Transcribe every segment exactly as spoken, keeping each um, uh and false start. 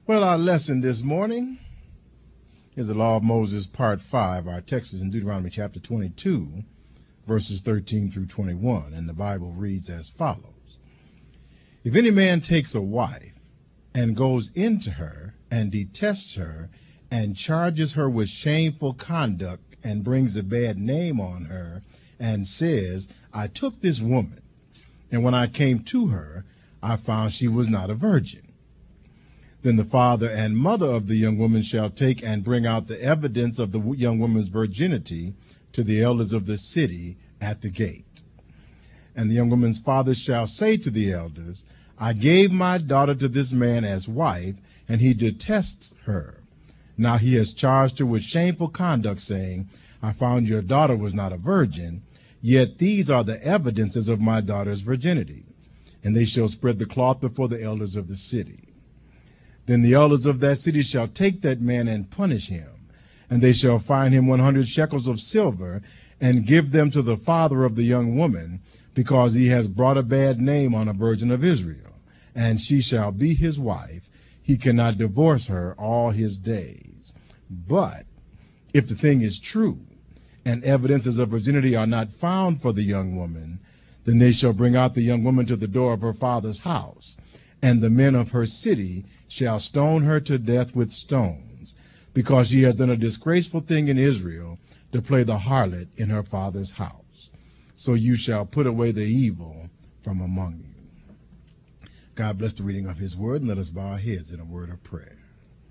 Well, our lesson this morning is the Law of Moses, Part five. Our text is in Deuteronomy chapter twenty-two, verses thirteen through twenty-one, and the Bible reads as follows. If any man takes a wife and goes into her and detests her and charges her with shameful conduct and brings a bad name on her and says, I took this woman, and when I came to her, I found she was not a virgin. Then the father and mother of the young woman shall take and bring out the evidence of the young woman's virginity to the elders of the city at the gate. And the young woman's father shall say to the elders, I gave my daughter to this man as wife, and he detests her. Now he has charged her with shameful conduct, saying, I found your daughter was not a virgin, yet these are the evidences of my daughter's virginity. And they shall spread the cloth before the elders of the city. Then the elders of that city shall take that man and punish him, and they shall fine him one hundred shekels of silver, and give them to the father of the young woman, because he has brought a bad name on a virgin of Israel, and she shall be his wife. He cannot divorce her all his days. But if the thing is true, and evidences of virginity are not found for the young woman, then they shall bring out the young woman to the door of her father's house, and the men of her city shall stone her to death with stones, because she has done a disgraceful thing in Israel to play the harlot in her father's house. So you shall put away the evil from among you. God bless the reading of his word, and let us bow our heads in a word of prayer.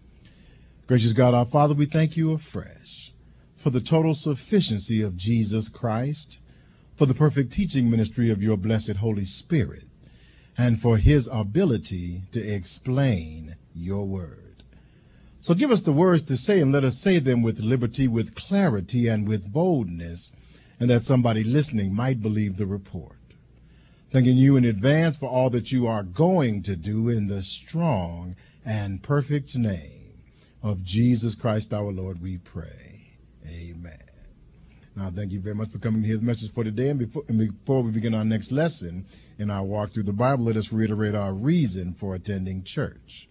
Gracious God, our Father, we thank you afresh for the total sufficiency of Jesus Christ, for the perfect teaching ministry of your blessed Holy Spirit, and for his ability to explain your word. So give us the words to say, and let us say them with liberty, with clarity, and with boldness, and that somebody listening might believe the report. Thanking you in advance for all that you are going to do in the strong and perfect name of Jesus Christ our Lord, we pray. Amen. Now, thank you very much for coming to hear the message for today. And before, and before we begin our next lesson in our walk through the Bible, let us reiterate our reason for attending church.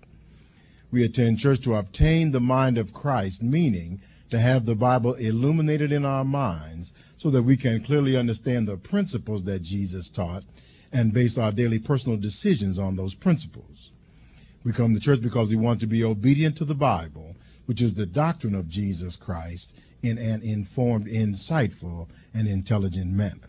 We attend church to obtain the mind of Christ, meaning to have the Bible illuminated in our minds so that we can clearly understand the principles that Jesus taught and base our daily personal decisions on those principles. We come to church because we want to be obedient to the Bible, which is the doctrine of Jesus Christ, in an informed, insightful, and intelligent manner.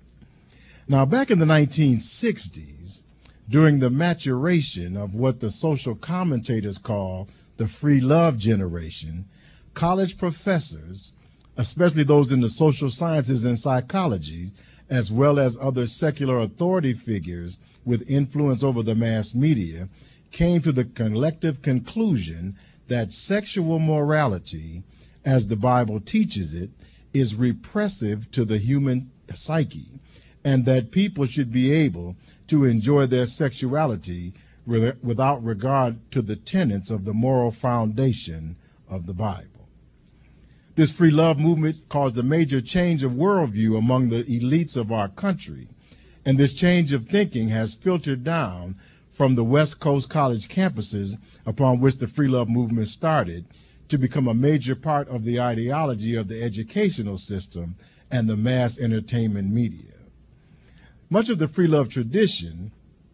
Now, back in the nineteen sixties, during the maturation of what the social commentators call the free love generation, college professors, especially those in the social sciences and psychology, as well as other secular authority figures with influence over the mass media, came to the collective conclusion that sexual morality, as the Bible teaches it, is repressive to the human psyche, and that people should be able to enjoy their sexuality without regard to the tenets of the moral foundation of the Bible. This free love movement caused a major change of worldview among the elites of our country, and this change of thinking has filtered down from the West Coast college campuses upon which the free love movement started to become a major part of the ideology of the educational system and the mass entertainment media. Much of the free love tradition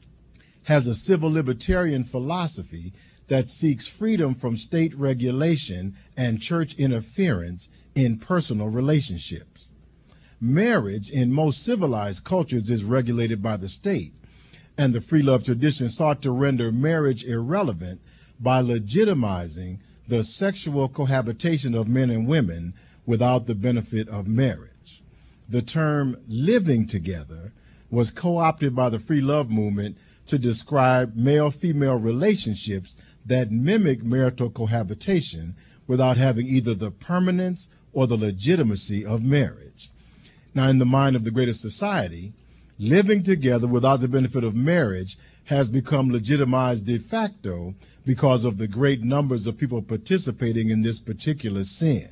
has a civil libertarian philosophy that seeks freedom from state regulation and church interference in personal relationships. Marriage in most civilized cultures is regulated by the state, and the free love tradition sought to render marriage irrelevant by legitimizing the sexual cohabitation of men and women without the benefit of marriage. The term living together was co-opted by the free love movement to describe male-female relationships that mimic marital cohabitation without having either the permanence or the legitimacy of marriage. Now, in the mind of the greater society, living together without the benefit of marriage has become legitimized de facto because of the great numbers of people participating in this particular sin.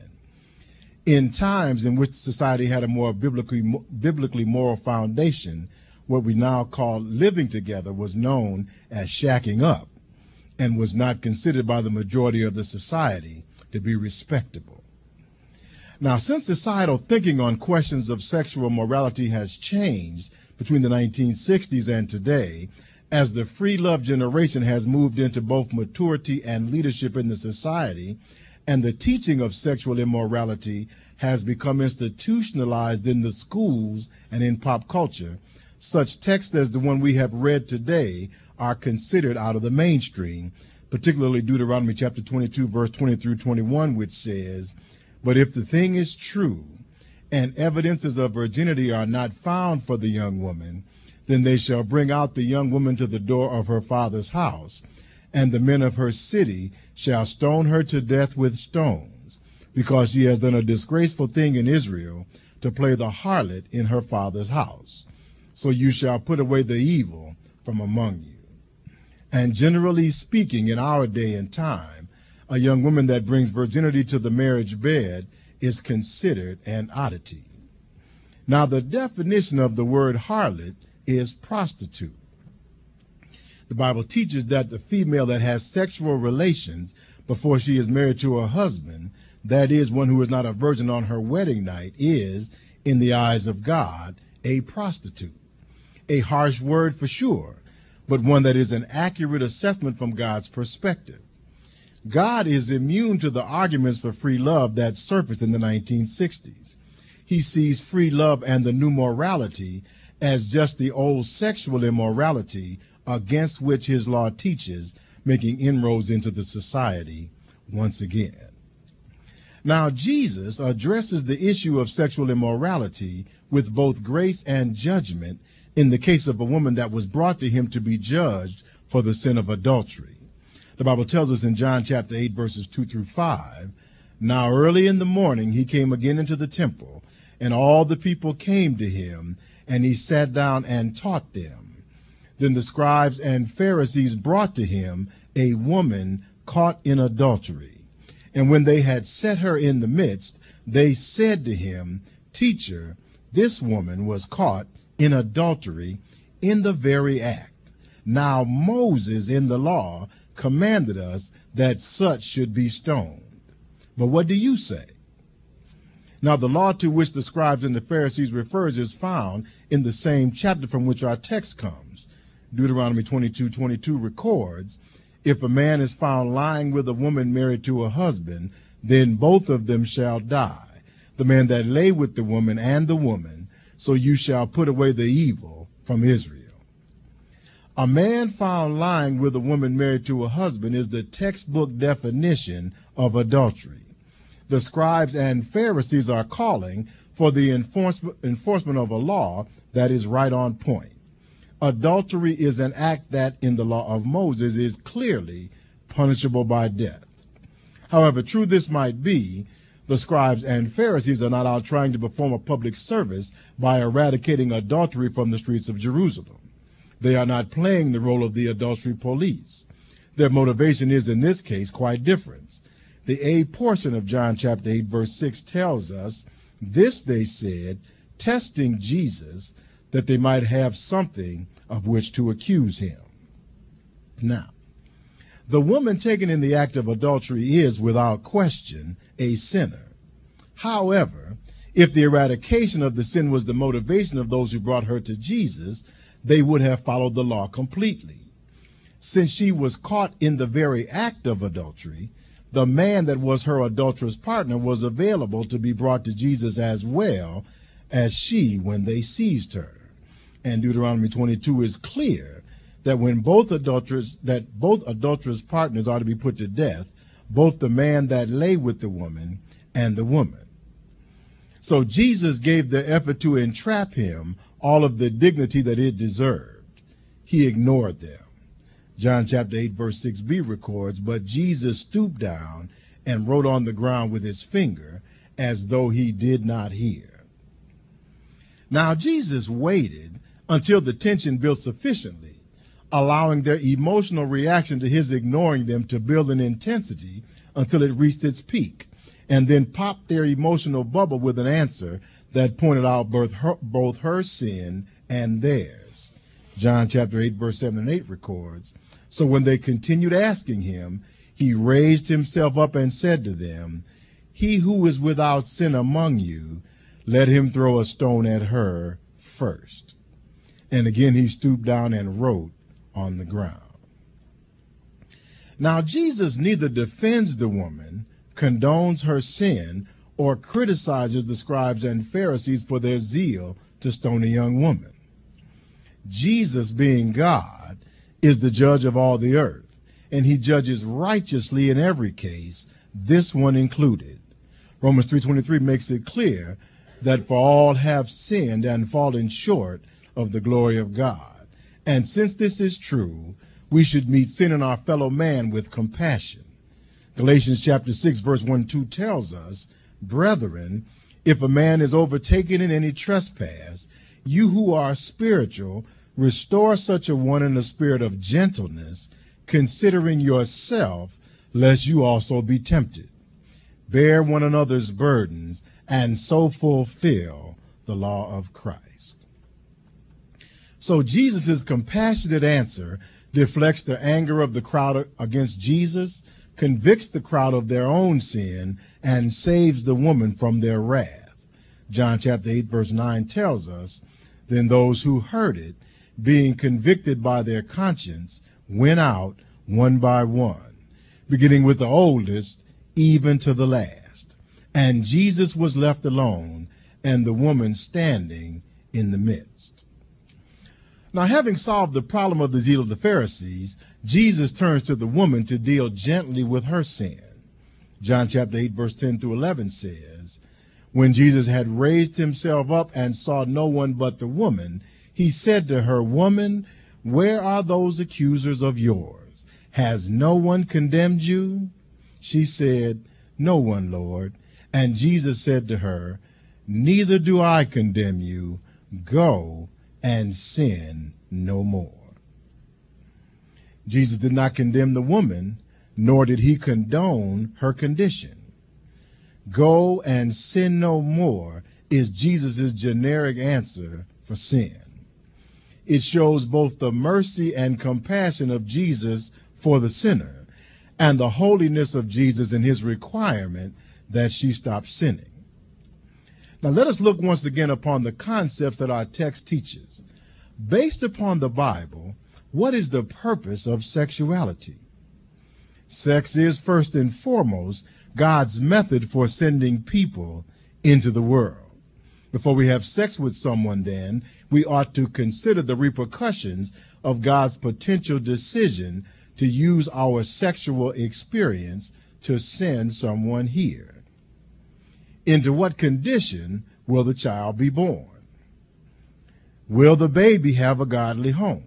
In times in which society had a more biblically, biblically moral foundation, what we now call living together was known as shacking up. and was not considered by the majority of the society to be respectable. Now, since societal thinking on questions of sexual morality has changed between the nineteen sixties and today, as the free love generation has moved into both maturity and leadership in the society, and the teaching of sexual immorality has become institutionalized in the schools and in pop culture, such texts as the one we have read today are considered out of the mainstream, particularly Deuteronomy chapter twenty-two, verse twenty through twenty-one, which says, "But if the thing is true, and evidences of virginity are not found for the young woman, then they shall bring out the young woman to the door of her father's house, and the men of her city shall stone her to death with stones, because she has done a disgraceful thing in Israel, to play the harlot in her father's house. So you shall put away the evil from among you." And generally speaking, in our day and time, a young woman that brings virginity to the marriage bed is considered an oddity. Now, the definition of the word harlot is prostitute. The Bible teaches that the female that has sexual relations before she is married to her husband, that is, one who is not a virgin on her wedding night, is, in the eyes of God, a prostitute. A harsh word for sure, but one that is an accurate assessment from God's perspective. God is immune to the arguments for free love that surfaced in the nineteen sixties. He sees free love and the new morality as just the old sexual immorality against which his law teaches, making inroads into the society once again. Now, Jesus addresses the issue of sexual immorality with both grace and judgment in the case of a woman that was brought to him to be judged for the sin of adultery. The Bible tells us in John chapter eight, verses two through five, "Now early in the morning he came again into the temple, and all the people came to him, and he sat down and taught them. Then the scribes and Pharisees brought to him a woman caught in adultery. And when they had set her in the midst, they said to him, 'Teacher, this woman was caught in adultery in the very act. Now Moses in the law commanded us that such should be stoned. But what do you say?' Now, the law to which the scribes and the Pharisees refers is found in the same chapter from which our text comes. Deuteronomy twenty-two twenty-two records, "If a man is found lying with a woman married to a husband, then both of them shall die, the man that lay with the woman and the woman, so you shall put away the evil from Israel." A man found lying with a woman married to a husband is the textbook definition of adultery. The scribes and Pharisees are calling for the enforcement of a law that is right on point. Adultery is an act that, in the law of Moses, is clearly punishable by death. However true this might be, the scribes and Pharisees are not out trying to perform a public service by eradicating adultery from the streets of Jerusalem. They are not playing the role of the adultery police. Their motivation is, in this case, quite different. The A portion of John chapter eight, verse six tells us, "This they said, testing Jesus, that they might have something of which to accuse him." Now, the woman taken in the act of adultery is, without question, a sinner. However, if the eradication of the sin was the motivation of those who brought her to Jesus, they would have followed the law completely. Since she was caught in the very act of adultery, the man that was her adulterous partner was available to be brought to Jesus as well as she when they seized her. And Deuteronomy twenty-two is clear that when both adulterers, that both adulterous partners are to be put to death, both the man that lay with the woman and the woman. So Jesus gave the effort to entrap him all of the dignity that it deserved. He ignored them. John chapter eight, verse six b records, "But Jesus stooped down and wrote on the ground with his finger, as though he did not hear." Now, Jesus waited until the tension built sufficiently, allowing their emotional reaction to his ignoring them to build in intensity until it reached its peak, and then popped their emotional bubble with an answer that pointed out both her, both her sin and theirs. John chapter eight, verse seven and eight records, So when they continued asking him, he raised himself up and said to them, "He who is without sin among you, let him throw a stone at her first." And again he stooped down and wrote on the ground. Now Jesus neither defends the woman, condones her sin, or criticizes the scribes and Pharisees for their zeal to stone a young woman. Jesus, being God, is the judge of all the earth, and he judges righteously in every case, this one included. Romans three twenty-three makes it clear that for all have sinned and fallen short of the glory of God. And since this is true, we should meet sin in our fellow man with compassion. Galatians chapter six, verse one and two tells us, "Brethren, if a man is overtaken in any trespass, you who are spiritual, restore such a one in a spirit of gentleness, considering yourself, lest you also be tempted. Bear one another's burdens, and so fulfill the law of Christ." So Jesus' compassionate answer deflects the anger of the crowd against Jesus, convicts the crowd of their own sin, and saves the woman from their wrath. John chapter eight, verse nine tells us, "Then those who heard it, being convicted by their conscience, went out one by one, beginning with the oldest, even to the last. And Jesus was left alone, and the woman standing in the midst." Now, having solved the problem of the zeal of the Pharisees, Jesus turns to the woman to deal gently with her sin. John chapter eight, verse ten through eleven says, "When Jesus had raised himself up and saw no one but the woman, he said to her, 'Woman, where are those accusers of yours? Has no one condemned you?' She said, 'No one, Lord.' And Jesus said to her, 'Neither do I condemn you. Go and sin no more.'" Jesus did not condemn the woman, nor did he condone her condition. Go and sin no more is Jesus' generic answer for sin. It shows both the mercy and compassion of Jesus for the sinner and the holiness of Jesus in his requirement that she stop sinning. Now let us look once again upon the concepts that our text teaches. Based upon the Bible, what is the purpose of sexuality? Sex is first and foremost God's method for sending people into the world. Before we have sex with someone, then, we ought to consider the repercussions of God's potential decision to use our sexual experience to send someone here. Into what condition will the child be born? Will the baby have a godly home?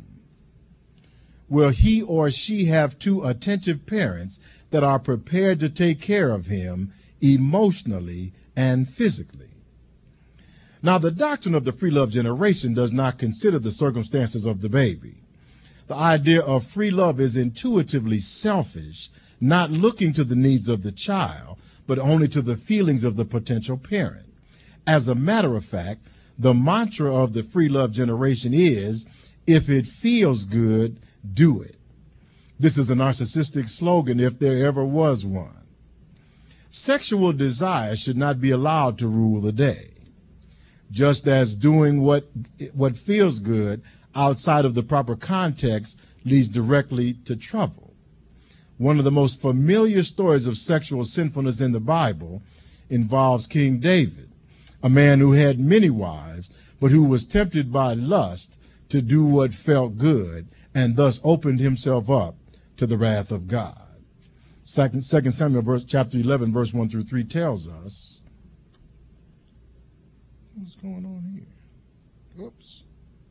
Will he or she have two attentive parents that are prepared to take care of him emotionally and physically? Now, the doctrine of the free love generation does not consider the circumstances of the baby. The idea of free love is intuitively selfish, not looking to the needs of the child, but only to the feelings of the potential parent. As a matter of fact, the mantra of the free love generation is, if it feels good, do it. This is a narcissistic slogan if there ever was one. Sexual desire should not be allowed to rule the day. Just as doing what, what feels good outside of the proper context leads directly to trouble. One of the most familiar stories of sexual sinfulness in the Bible involves King David, a man who had many wives, but who was tempted by lust to do what felt good and thus opened himself up to the wrath of God. Second, Second Samuel verse, chapter eleven, verse one through three tells us, what's going on here? Oops.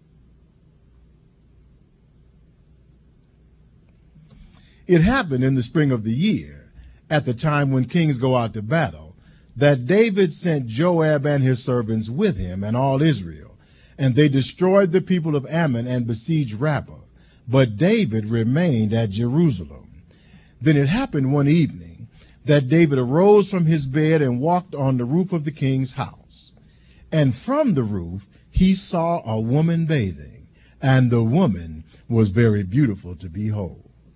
It happened in the spring of the year, at the time when kings go out to battle, that David sent Joab and his servants with him and all Israel, and they destroyed the people of Ammon and besieged Rabbah. But David remained at Jerusalem. Then it happened one evening that David arose from his bed and walked on the roof of the king's house. And from the roof he saw a woman bathing, and the woman was very beautiful to behold.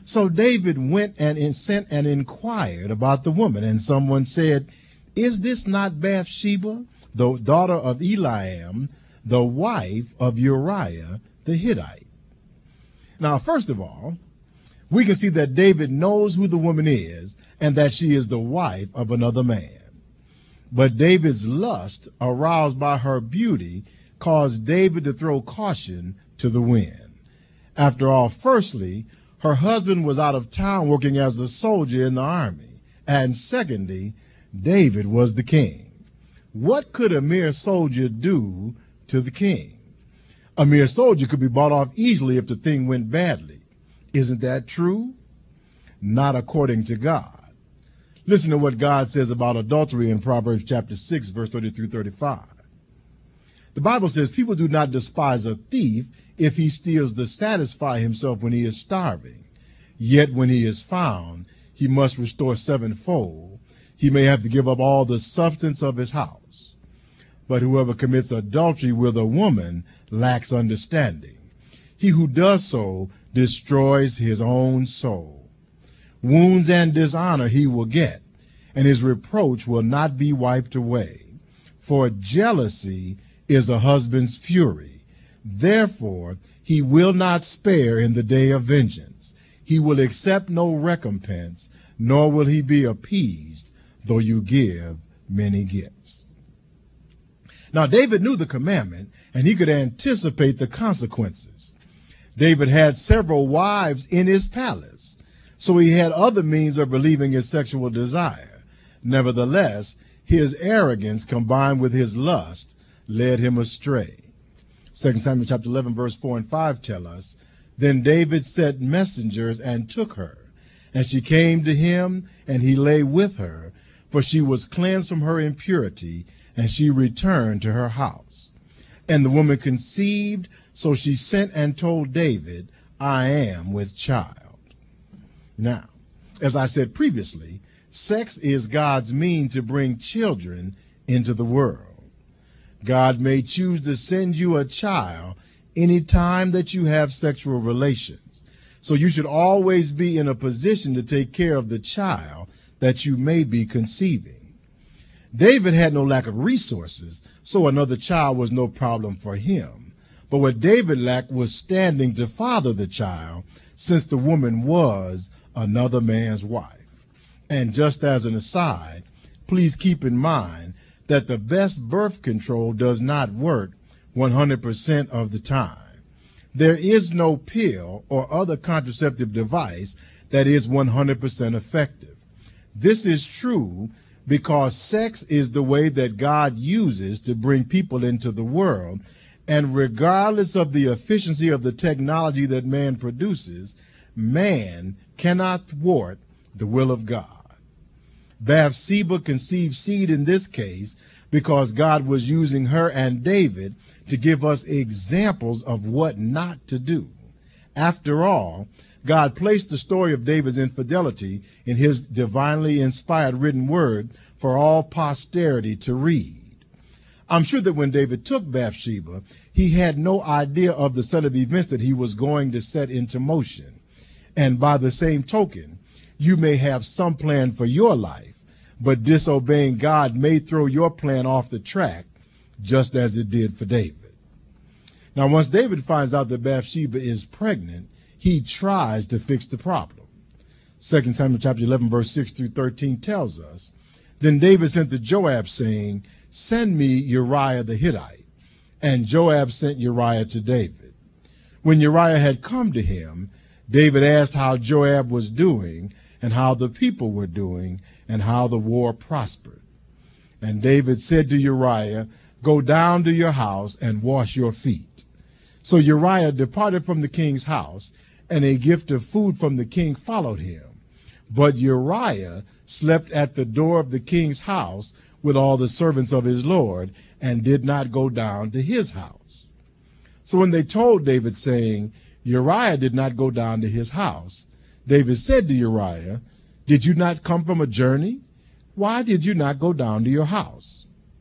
So David went and sent and inquired about the woman, and someone said, "Is this not Bathsheba, the daughter of Eliam, the wife of Uriah the Hittite?" Now, first of all, we can see that David knows who the woman is and that she is the wife of another man. But David's lust, aroused by her beauty, caused David to throw caution to the wind. After all, firstly, her husband was out of town working as a soldier in the army. And secondly, David was the king. What could a mere soldier do to the king? A mere soldier could be bought off easily if the thing went badly. Isn't that true? Not according to God. Listen to what God says about adultery in Proverbs chapter six, verse thirty through thirty-five. The Bible says, "People do not despise a thief if he steals to satisfy himself when he is starving. Yet when he is found, he must restore sevenfold. He may have to give up all the substance of his house. But whoever commits adultery with a woman lacks understanding. He who does so destroys his own soul. Wounds and dishonor he will get, and his reproach will not be wiped away. For jealousy is a husband's fury. Therefore he will not spare in the day of vengeance. He will accept no recompense, nor will he be appeased, though you give many gifts." Now David knew the commandment, and he could anticipate the consequences. David had several wives in his palace, so he had other means of relieving his sexual desire. Nevertheless, his arrogance combined with his lust led him astray. Second Samuel chapter eleven, verse four and five tell us, "Then David sent messengers and took her, and she came to him, and he lay with her, for she was cleansed from her impurity, and she returned to her house. And the woman conceived, so she sent and told David, 'I am with child.'" Now, as I said previously, sex is God's means to bring children into the world. God may choose to send you a child any time that you have sexual relations. So you should always be in a position to take care of the child that you may be conceiving. David had no lack of resources, so another child was no problem for him. But what David lacked was standing to father the child, since the woman was another man's wife. And just as an aside, please keep in mind that the best birth control does not work one hundred percent of the time. There is no pill or other contraceptive device that is one hundred percent effective. This is true because sex is the way that God uses to bring people into the world, and regardless of the efficiency of the technology that man produces, man cannot thwart the will of God. Bathsheba conceived seed in this case because God was using her and David to give us examples of what not to do. After all, God placed the story of David's infidelity in his divinely inspired written word for all posterity to read. I'm sure that when David took Bathsheba, he had no idea of the set of events that he was going to set into motion. And by the same token, you may have some plan for your life, but disobeying God may throw your plan off the track, just as it did for David. Now, once David finds out that Bathsheba is pregnant, he tries to fix the problem. Second Samuel chapter eleven, verse six through thirteen tells us, "Then David sent to Joab, saying, 'Send me Uriah the Hittite.' And Joab sent Uriah to David. When Uriah had come to him, David asked how Joab was doing, and how the people were doing, and how the war prospered. And David said to Uriah, 'Go down to your house and wash your feet.' So Uriah departed from the king's house, and a gift of food from the king followed him. But Uriah slept at the door of the king's house with all the servants of his lord, and did not go down to his house. So when they told David, saying, 'Uriah did not go down to his house,' David said to Uriah, 'Did you not come from a journey? Why did you not go down to your house?'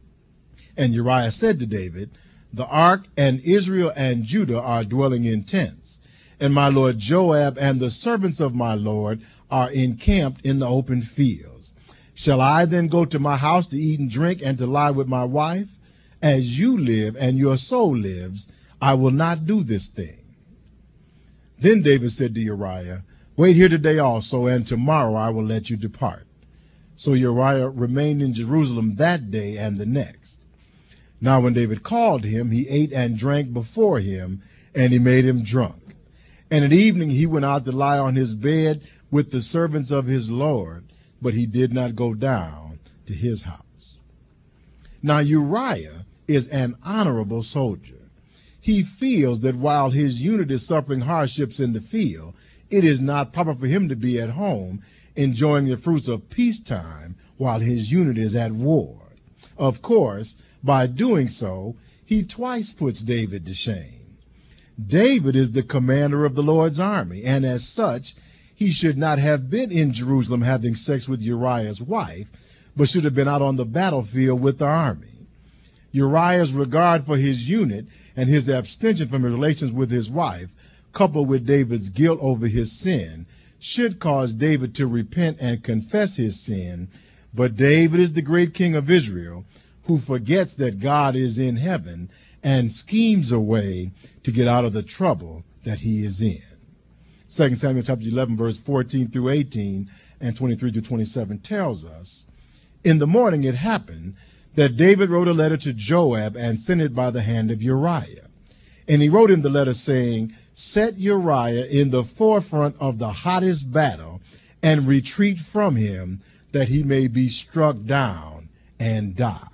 And Uriah said to David, 'The ark and Israel and Judah are dwelling in tents, and my lord Joab and the servants of my lord are encamped in the open fields. Shall I then go to my house to eat and drink and to lie with my wife? As you live and your soul lives, I will not do this thing. Then David said to Uriah, wait here today also, and tomorrow I will let you depart. So Uriah remained in Jerusalem that day and the next. Now when David called him, he ate and drank before him, and he made him drunk. And at evening he went out to lie on his bed with the servants of his Lord, but he did not go down to his house. Now Uriah is an honorable soldier. He feels that while his unit is suffering hardships in the field, it is not proper for him to be at home enjoying the fruits of peacetime while his unit is at war. Of course, by doing so, he twice puts David to shame. David is the commander of the Lord's army, and as such, he should not have been in Jerusalem having sex with Uriah's wife, but should have been out on the battlefield with the army. Uriah's regard for his unit and his abstention from relations with his wife, coupled with David's guilt over his sin, should cause David to repent and confess his sin. But David is the great king of Israel who forgets that God is in heaven and schemes a way to get out of the trouble that he is in. Second Samuel chapter eleven, verse fourteen through eighteen and twenty-three through twenty-seven tells us, in the morning it happened that David wrote a letter to Joab and sent it by the hand of Uriah. And he wrote in the letter saying, set Uriah in the forefront of the hottest battle and retreat from him, that he may be struck down and die.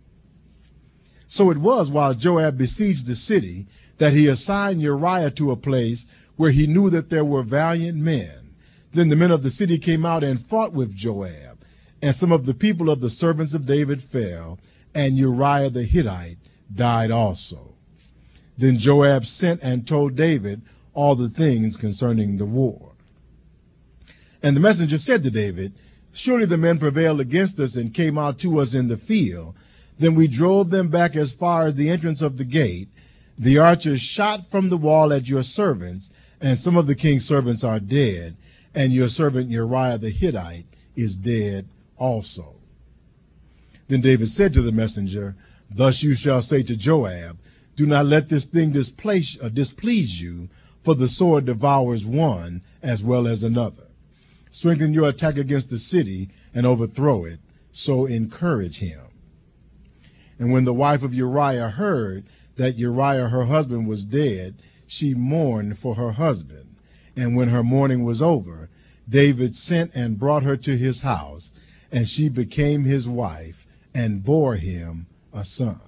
So it was while Joab besieged the city that he assigned Uriah to a place where he knew that there were valiant men. Then the men of the city came out and fought with Joab, and some of the people of the servants of David fell, and Uriah the Hittite died also. Then Joab sent and told David all the things concerning the war. And the messenger said to David, surely the men prevailed against us and came out to us in the field. Then we drove them back as far as the entrance of the gate. The archers shot from the wall at your servants, and some of the king's servants are dead, and your servant Uriah the Hittite is dead also. Then David said to the messenger, thus you shall say to Joab, do not let this thing displace, uh, displease you, for the sword devours one as well as another. Strengthen your attack against the city and overthrow it, so encourage him. And when the wife of Uriah heard that Uriah her husband was dead, she mourned for her husband. And when her mourning was over, David sent and brought her to his house, and she became his wife and bore him a son.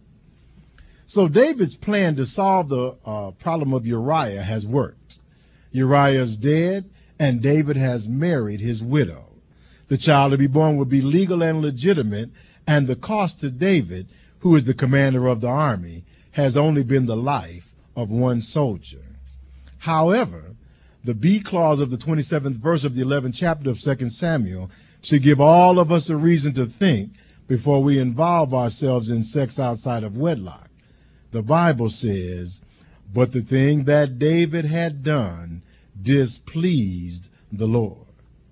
So David's plan to solve the uh, problem of Uriah has worked. Uriah is dead, and David has married his widow. The child to be born will be legal and legitimate, and the cost to David, who is the commander of the army, has only been the life of one soldier. However, the B clause of the twenty-seventh verse of the eleventh chapter of Second Samuel should give all of us a reason to think before we involve ourselves in sex outside of wedlock. The Bible says, but the thing that David had done displeased the Lord.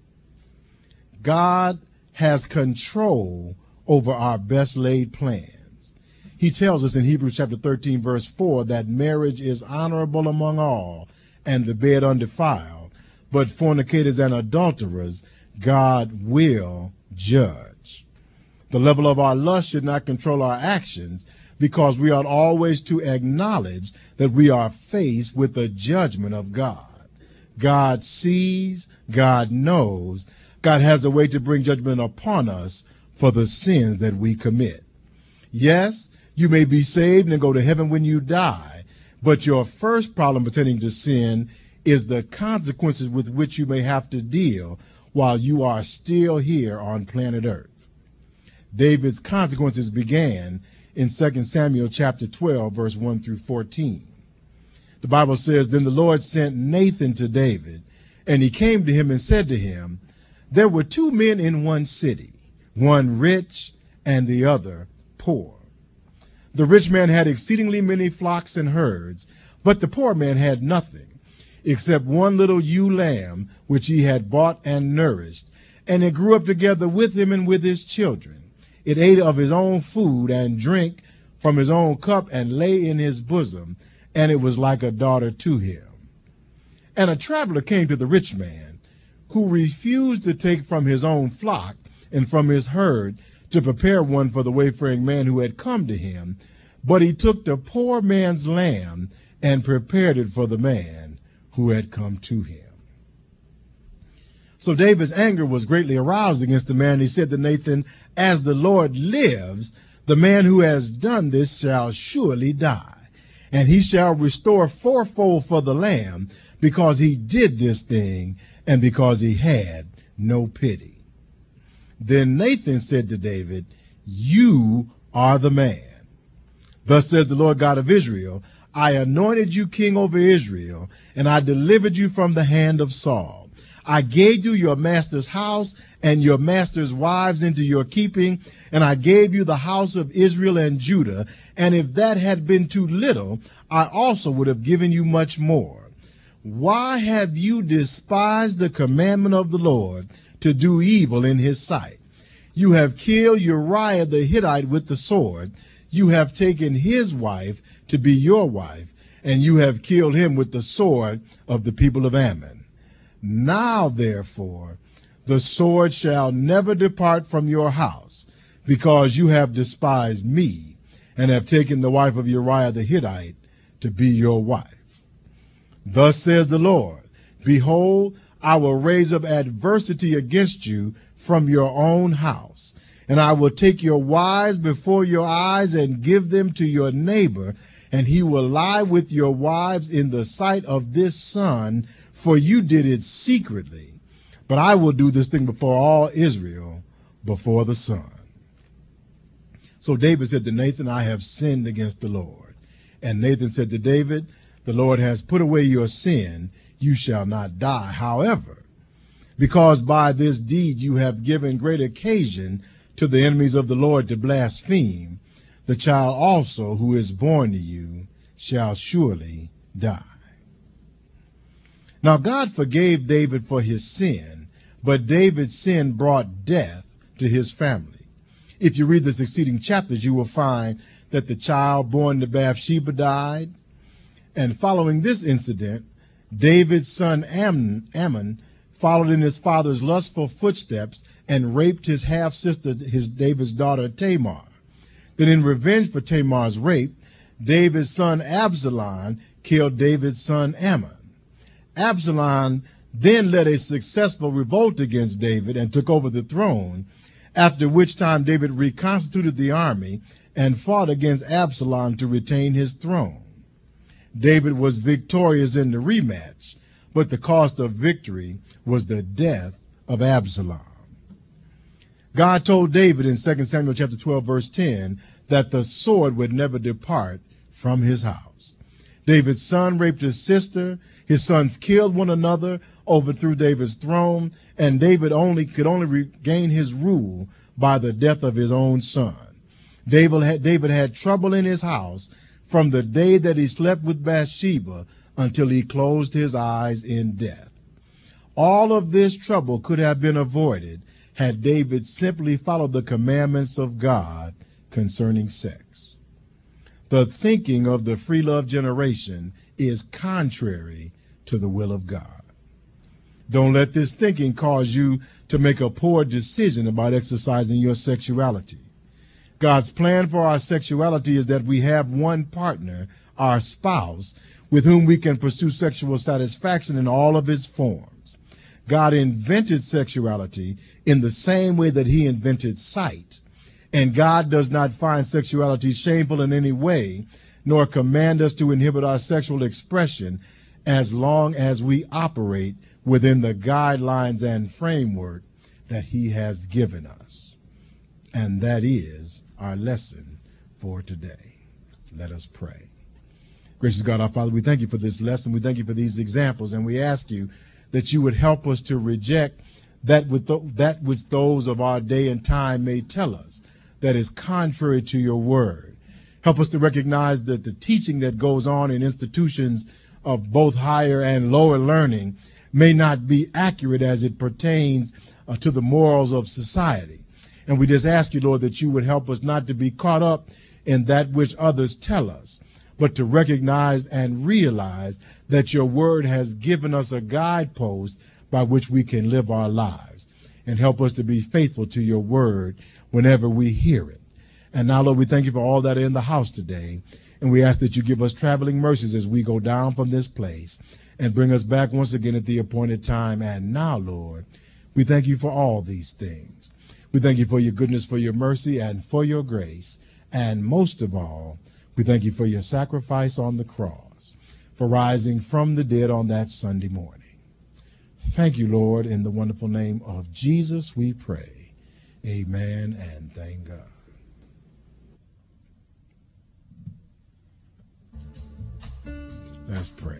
God has control over our best laid plans. He tells us in Hebrews chapter thirteen, verse four, that marriage is honorable among all, and the bed undefiled, but fornicators and adulterers God will judge. The level of our lust should not control our actions, because we ought always to acknowledge that we are faced with the judgment of God. God sees, God knows, God has a way to bring judgment upon us for the sins that we commit. Yes, you may be saved and go to heaven when you die, but your first problem pertaining to sin is the consequences with which you may have to deal while you are still here on planet Earth. David's consequences began in Second Samuel chapter twelve, verse one through fourteen. The Bible says, then the Lord sent Nathan to David, and he came to him and said to him, there were two men in one city, one rich and the other poor. The rich man had exceedingly many flocks and herds, but the poor man had nothing, except one little ewe lamb, which he had bought and nourished. And it grew up together with him and with his children. It ate of his own food and drank from his own cup and lay in his bosom, and it was like a daughter to him. And a traveler came to the rich man, who refused to take from his own flock and from his herd to prepare one for the wayfaring man who had come to him. But he took the poor man's lamb and prepared it for the man who had come to him. So David's anger was greatly aroused against the man. He said to Nathan, "As the Lord lives, the man who has done this shall surely die, and he shall restore fourfold for the lamb, because he did this thing and because he had no pity." Then Nathan said to David, "You are the man. Thus says the Lord God of Israel, I anointed you king over Israel, and I delivered you from the hand of Saul. I gave you your master's house and your master's wives into your keeping, and I gave you the house of Israel and Judah. And if that had been too little, I also would have given you much more. Why have you despised the commandment of the Lord to do evil in his sight? You have killed Uriah the Hittite with the sword. You have taken his wife to be your wife, and you have killed him with the sword of the people of Ammon. Now, therefore, the sword shall never depart from your house, because you have despised me and have taken the wife of Uriah the Hittite to be your wife. Thus says the Lord, behold, I will raise up adversity against you from your own house, and I will take your wives before your eyes and give them to your neighbor, and he will lie with your wives in the sight of this sun, for you did it secretly. But I will do this thing before all Israel, before the sun. So David said to Nathan, I have sinned against the Lord. And Nathan said to David, the Lord has put away your sin. You shall not die. However, because by this deed you have given great occasion to the enemies of the Lord to blaspheme, the child also who is born to you shall surely die. Now God forgave David for his sin, but David's sin brought death to his family. If you read the succeeding chapters, you will find that the child born to Bathsheba died. And following this incident, David's son Ammon, Ammon followed in his father's lustful footsteps and raped his half-sister, his David's daughter Tamar. Then in revenge for Tamar's rape, David's son Absalom killed David's son Ammon. Absalom then led a successful revolt against David and took over the throne, after which time David reconstituted the army and fought against Absalom to retain his throne. David was victorious in the rematch, but the cost of victory was the death of Absalom. God told David in Second Samuel chapter twelve, verse ten, that the sword would never depart from his house. David's son raped his sister. His sons killed one another, overthrew David's throne, and David only could only regain his rule by the death of his own son. David had, David had trouble in his house from the day that he slept with Bathsheba until he closed his eyes in death. All of this trouble could have been avoided had David simply followed the commandments of God concerning sex. The thinking of the free love generation is contrary to the will of God. Don't let this thinking cause you to make a poor decision about exercising your sexuality. God's plan for our sexuality is that we have one partner, our spouse, with whom we can pursue sexual satisfaction in all of its forms. God invented sexuality in the same way that he invented sight, and God does not find sexuality shameful in any way, nor command us to inhibit our sexual expression as long as we operate within the guidelines and framework that he has given us. And that is our lesson for today. Let us pray. Gracious God, our Father, we thank you for this lesson. We thank you for these examples, and we ask you that you would help us to reject that, with th- that which those of our day and time may tell us that is contrary to your word. Help us to recognize that the teaching that goes on in institutions of both higher and lower learning may not be accurate as it pertains uh, to the morals of society. And we just ask you, Lord, that you would help us not to be caught up in that which others tell us, but to recognize and realize that your word has given us a guidepost by which we can live our lives, and help us to be faithful to your word whenever we hear it. And now, Lord, we thank you for all that are in the house today, and we ask that you give us traveling mercies as we go down from this place and bring us back once again at the appointed time. And now, Lord, we thank you for all these things. We thank you for your goodness, for your mercy, and for your grace. And most of all, we thank you for your sacrifice on the cross, for rising from the dead on that Sunday morning. Thank you, Lord. In the wonderful name of Jesus, we pray. Amen, and thank God. Let's pray.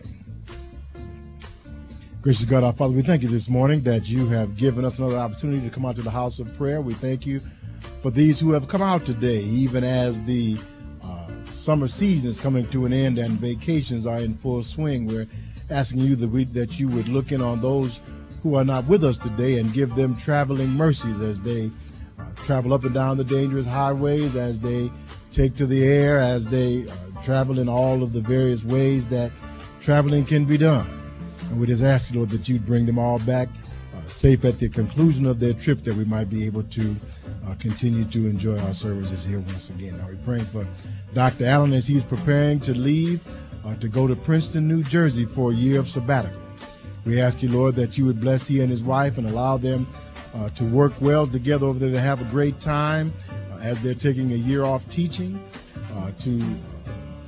Gracious God, our Father, we thank you this morning that you have given us another opportunity to come out to the house of prayer. We thank you for these who have come out today, even as the uh, summer season is coming to an end and vacations are in full swing. We're asking you that, we, that you would look in on those who are not with us today and give them traveling mercies as they uh, travel up and down the dangerous highways, as they take to the air, as they uh, travel in all of the various ways that traveling can be done. And we just ask you, Lord, that you'd bring them all back uh, safe at the conclusion of their trip, that we might be able to uh, continue to enjoy our services here once again. Now we're praying for Doctor Allen as he's preparing to leave uh, to go to Princeton, New Jersey for a year of sabbatical. We ask you, Lord, that you would bless he and his wife and allow them uh, to work well together over there, to have a great time uh, as they're taking a year off teaching, uh, to uh,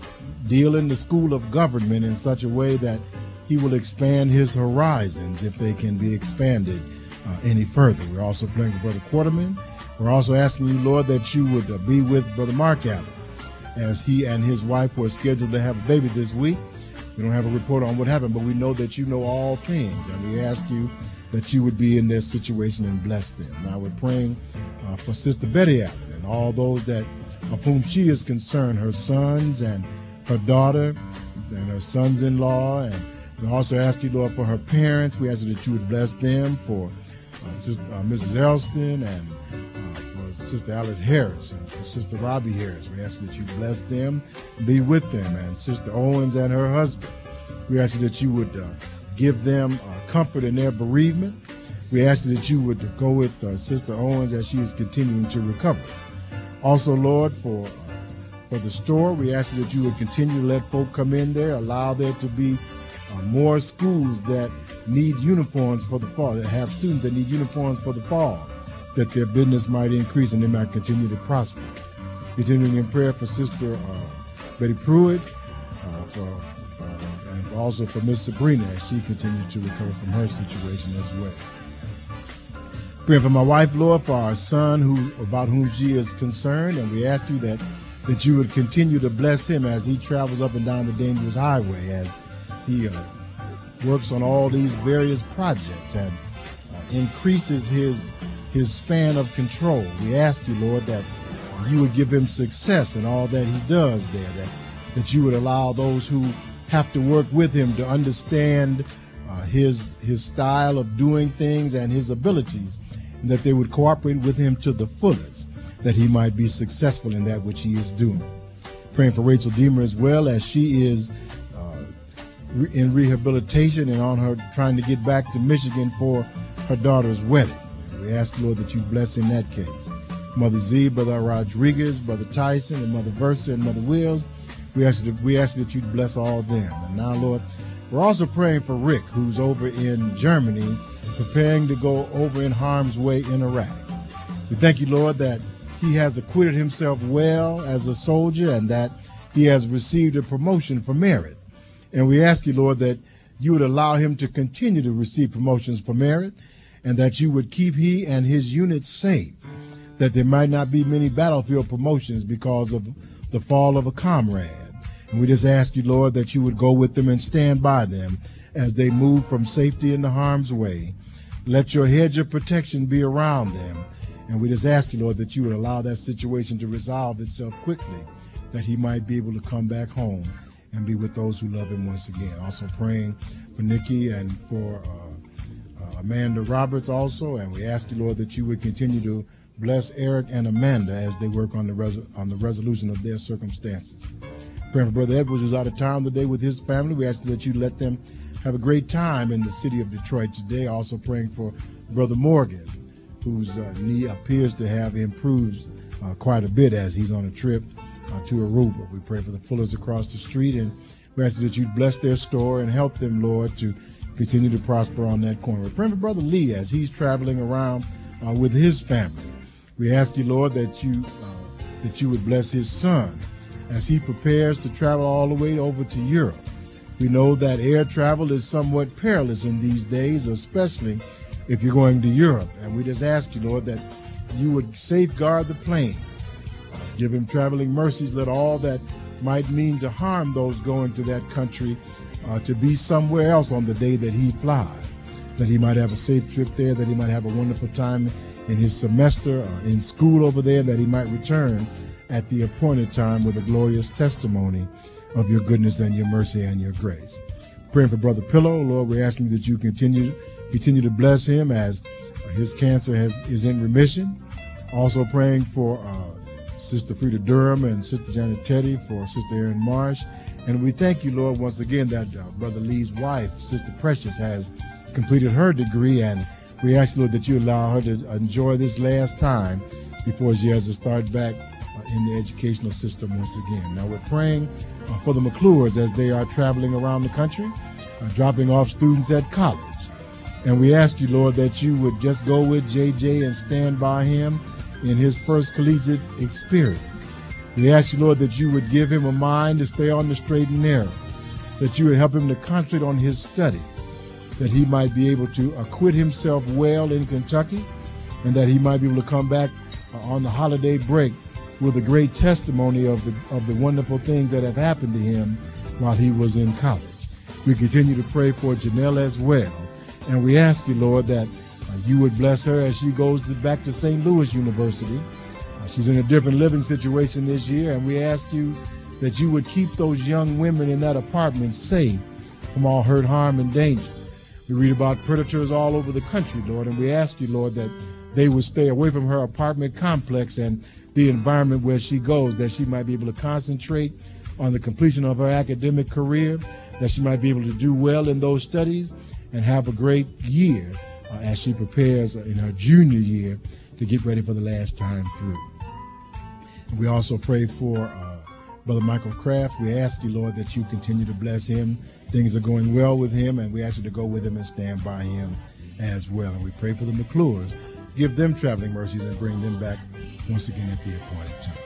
deal in the school of government in such a way that he will expand his horizons if they can be expanded uh, any further. We're also praying for Brother Quarterman. We're also asking you, Lord, that you would uh, be with Brother Mark Allen as he and his wife were scheduled to have a baby this week. We don't have a report on what happened, but we know that you know all things, and we ask you that you would be in their situation and bless them. Now we're praying uh, for Sister Betty Allen and all those that of whom she is concerned, her sons and her daughter and her sons-in-law. And we also ask you, Lord, for her parents. We ask you that you would bless them, for uh, Sister, uh, Missus Elston, and uh, for Sister Alice Harris and for Sister Robbie Harris. We ask you that you bless them, be with them, and Sister Owens and her husband. We ask you that you would uh, give them uh, comfort in their bereavement. We ask you that you would go with uh, Sister Owens as she is continuing to recover. Also, Lord, for uh, for the store, we ask you that you would continue to let folk come in there, allow there to be uh, more schools that need uniforms for the fall, that have students that need uniforms for the fall, that their business might increase and they might continue to prosper. Continuing in prayer for Sister uh, Betty Pruitt, uh, for, uh, and also for Miss Sabrina as she continues to recover from her situation as well. Praying for my wife, Lord, for our son who about whom she is concerned, and we ask you that that you would continue to bless him as he travels up and down the dangerous highway, as he uh, works on all these various projects and uh, increases his his span of control. We ask you, Lord, that you would give him success in all that he does there, that, that you would allow those who have to work with him to understand uh, his his style of doing things and his abilities, and that they would cooperate with him to the fullest, that he might be successful in that which he is doing. Praying for Rachel Deemer as well, as she is uh, re- in rehabilitation and on her trying to get back to Michigan for her daughter's wedding. We ask, Lord, that you bless in that case. Mother Z, Brother Rodriguez, Brother Tyson, and Mother Versa, and Mother Wills, we ask, that, we ask that you bless all them. And now, Lord, we're also praying for Rick, who's over in Germany, preparing to go over in harm's way in Iraq. We thank you, Lord, that he has acquitted himself well as a soldier and that he has received a promotion for merit. And we ask you, Lord, that you would allow him to continue to receive promotions for merit, and that you would keep he and his unit safe, that there might not be many battlefield promotions because of the fall of a comrade. And we just ask you, Lord, that you would go with them and stand by them as they move from safety into harm's way. Let your hedge of protection be around them. And we just ask you, Lord, that you would allow that situation to resolve itself quickly, that he might be able to come back home and be with those who love him once again. Also praying for Nikki and for uh, uh, Amanda Roberts also, and we ask you, Lord, that you would continue to bless Eric and Amanda as they work on the res- on the resolution of their circumstances. Praying for Brother Edwards, who's out of town today with his family. We ask that you let them have a great time in the city of Detroit today. Also praying for Brother Morgan, whose uh, knee appears to have improved uh, quite a bit as he's on a trip uh, to Aruba. We pray for the Fullers across the street, and we ask that you bless their store and help them, Lord, to continue to prosper on that corner. We're praying for Brother Lee as he's traveling around uh, with his family. We ask you, Lord, that you uh, that you would bless his son as he prepares to travel all the way over to Europe. We know that air travel is somewhat perilous in these days, especially if you're going to Europe. And we just ask you, Lord, that you would safeguard the plane. Uh, give him traveling mercies. Let all that might mean to harm those going to that country uh, to be somewhere else on the day that he flies, that he might have a safe trip there, that he might have a wonderful time in his semester uh, in school over there, that he might return at the appointed time with a glorious testimony of your goodness and your mercy and your grace. Praying for Brother Pillow, Lord, we're asking that you continue continue to bless him as his cancer has, is in remission. Also praying for uh, Sister Frida Durham and Sister Janet Teddy, for Sister Erin Marsh. And we thank you, Lord, once again that uh, Brother Lee's wife, Sister Precious, has completed her degree, and we ask, Lord, that you allow her to enjoy this last time before she has to start back uh, in the educational system once again. Now we're praying uh, for the McClures as they are traveling around the country, uh, dropping off students at college. And we ask you, Lord, that you would just go with J J and stand by him in his first collegiate experience. We ask you, Lord, that you would give him a mind to stay on the straight and narrow, that you would help him to concentrate on his studies, that he might be able to acquit himself well in Kentucky, and that he might be able to come back uh, on the holiday break with a great testimony of the, of the wonderful things that have happened to him while he was in college. We continue to pray for Janelle as well, and we ask you, Lord, that uh, you would bless her as she goes to, back to Saint Louis University. Uh, she's in a different living situation this year, and we ask you that you would keep those young women in that apartment safe from all hurt, harm, and danger. We read about predators all over the country, Lord, and we ask you, Lord, that they would stay away from her apartment complex and the environment where she goes, that she might be able to concentrate on the completion of her academic career, that she might be able to do well in those studies and have a great year uh, as she prepares in her junior year to get ready for the last time through. And we also pray for uh, Brother Michael Kraft. We ask you, Lord, that you continue to bless him. Things are going well with him, and we ask you to go with him and stand by him as well. And we pray for the McClures. Give them traveling mercies and bring them back once again at the appointed time.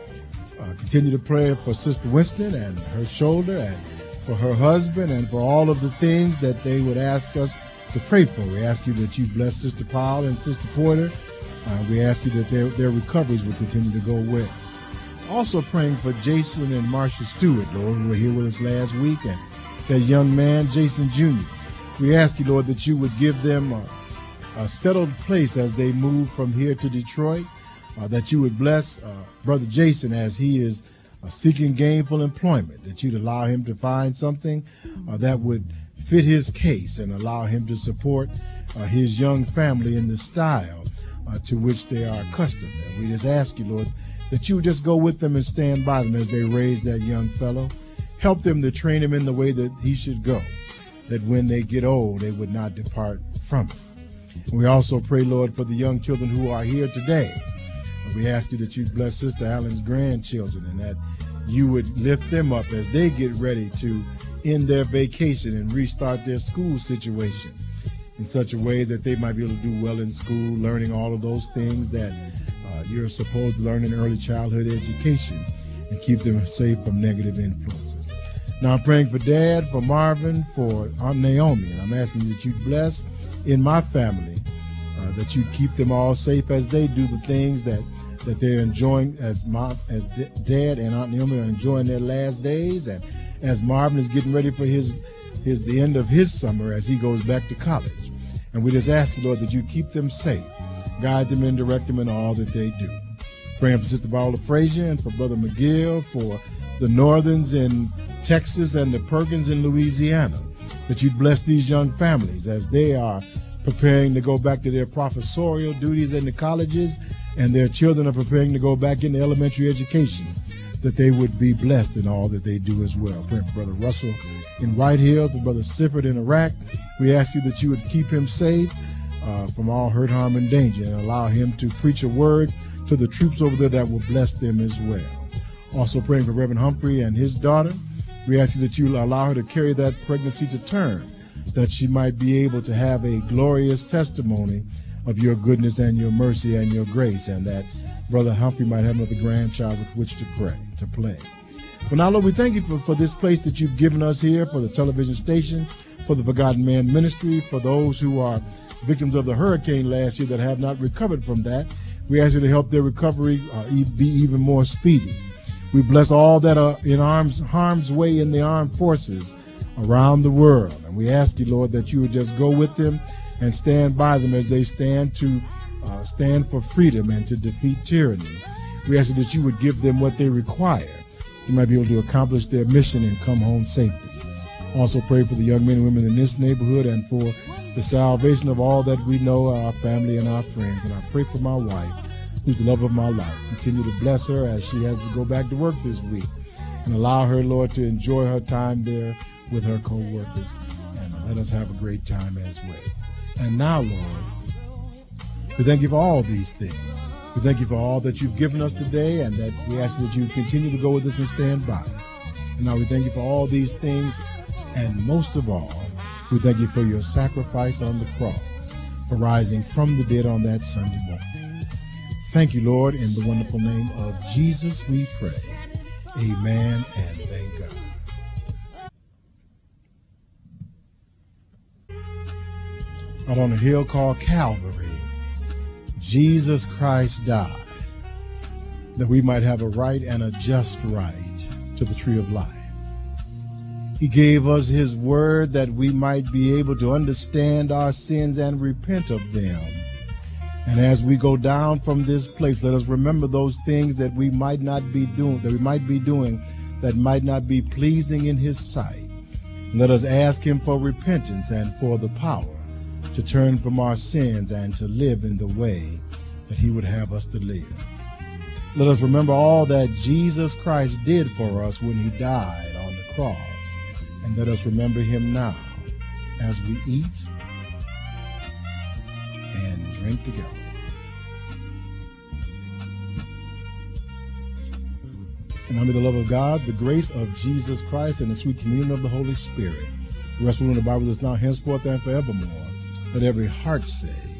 Uh, continue to pray for Sister Winston and her shoulder, and for her husband, and for all of the things that they would ask us to pray for. We ask you that you bless Sister Powell and Sister Porter. Uh, we ask you that their, their recoveries will continue to go well. Also praying for Jason and Marcia Stewart, Lord, who were here with us last week, and that young man, Jason Junior We ask you, Lord, that you would give them a, a settled place as they move from here to Detroit, uh, that you would bless uh, Brother Jason as he is uh, seeking gainful employment, that you'd allow him to find something uh, that would fit his case and allow him to support uh, his young family in the style uh, to which they are accustomed. And we just ask you, Lord, that you would just go with them and stand by them as they raise that young fellow. Help them to train him in the way that he should go, that when they get old, they would not depart from it. And we also pray, Lord, for the young children who are here today. We ask you that you bless Sister Allen's grandchildren, and that you would lift them up as they get ready to end their vacation and restart their school situation in such a way that they might be able to do well in school, learning all of those things that uh, you're supposed to learn in early childhood education, and keep them safe from negative influences. Now I'm praying for Dad, for Marvin, for Aunt Naomi, and I'm asking that you bless in my family, uh, that you keep them all safe as they do the things that, that they're enjoying, as Mom, as D- Dad and Aunt Naomi are enjoying their last days, and as Marvin is getting ready for his, his the end of his summer as he goes back to college. And we just ask the Lord that you keep them safe, guide them and direct them in all that they do. Praying for Sister Viola Frazier and for Brother McGill, for the Northerns in Texas and the Perkins in Louisiana, that you'd bless these young families as they are preparing to go back to their professorial duties in the colleges, and their children are preparing to go back into elementary education, that they would be blessed in all that they do as well. Praying for Brother Russell in White Hill, for Brother Sifford in Iraq. We ask you that you would keep him safe uh, from all hurt, harm, and danger, and allow him to preach a word to the troops over there that will bless them as well. Also praying for Reverend Humphrey and his daughter. We ask you that you allow her to carry that pregnancy to term, that she might be able to have a glorious testimony of your goodness and your mercy and your grace, and that Brother Humphrey might have another grandchild with which to pray, to play. Well, now, Lord, we thank you for, for this place that you've given us here, for the television station, for the Forgotten Man Ministry, for those who are victims of the hurricane last year that have not recovered from that. We ask you to help their recovery uh, be even more speedy. We bless all that are in arms, harm's way in the armed forces around the world. And we ask you, Lord, that you would just go with them and stand by them as they stand to uh, stand for freedom and to defeat tyranny. We ask you that you would give them what they require. They might be able to accomplish their mission and come home safely. Also pray for the young men and women in this neighborhood and for the salvation of all that we know, our family and our friends. And I pray for my wife, who's the love of my life. Continue to bless her as she has to go back to work this week, and allow her, Lord, to enjoy her time there with her co-workers, and let us have a great time as well. And now, Lord, we thank you for all these things. We thank you for all that you've given us today, and that we ask that you continue to go with us and stand by us. And now we thank you for all these things, and most of all, we thank you for your sacrifice on the cross, for rising from the dead on that Sunday morning. Thank you, Lord, in the wonderful name of Jesus we pray. Amen, and thank God. Out on a hill called Calvary, Jesus Christ died that we might have a right and a just right to the tree of life. He gave us his word that we might be able to understand our sins and repent of them. And as we go down from this place, let us remember those things that we might not be doing, that we might be doing that might not be pleasing in his sight. Let us ask him for repentance and for the power to turn from our sins and to live in the way that he would have us to live. Let us remember all that Jesus Christ did for us when he died on the cross. And let us remember him now as we eat and drink together. And now may the love of God, the grace of Jesus Christ, and the sweet communion of the Holy Spirit rest, rule, and abide with us now, henceforth, and forevermore. Let every heart say,